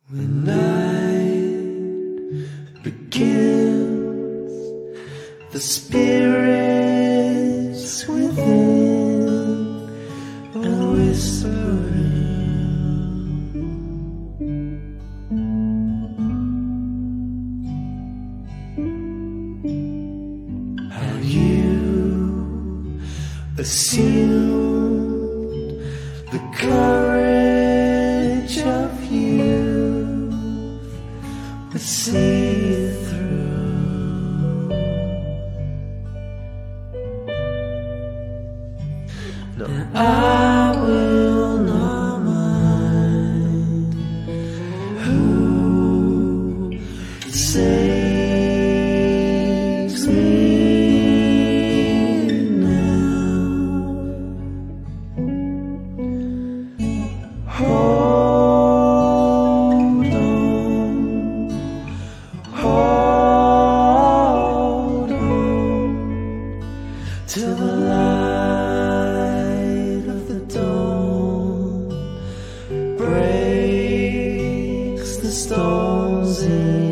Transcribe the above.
When night begins, the spirits within are whispering. How you assumed the courage of youth would see through. No, I will not mind who saves me now. Hold on, hold on, till the light of the dawn breaks the storms in.